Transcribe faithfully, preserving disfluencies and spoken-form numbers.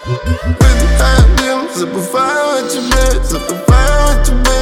With the high beam, simplify what you bet, simplify what you bet.